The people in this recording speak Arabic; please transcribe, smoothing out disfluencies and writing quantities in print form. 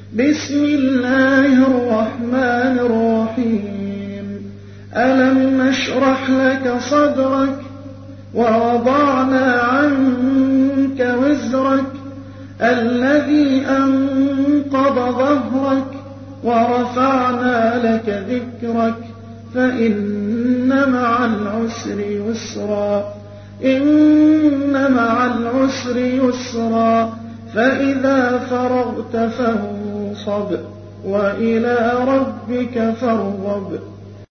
بسم الله الرحمن الرحيم ألم نشرح لك صدرك ووضعنا عنك وزرك الذي أنقض ظهرك ورفعنا لك ذكرك فإن مع العسر يسرا إن مع العسر يسرا فإذا فرغت فانصب وإلى ربك فارغب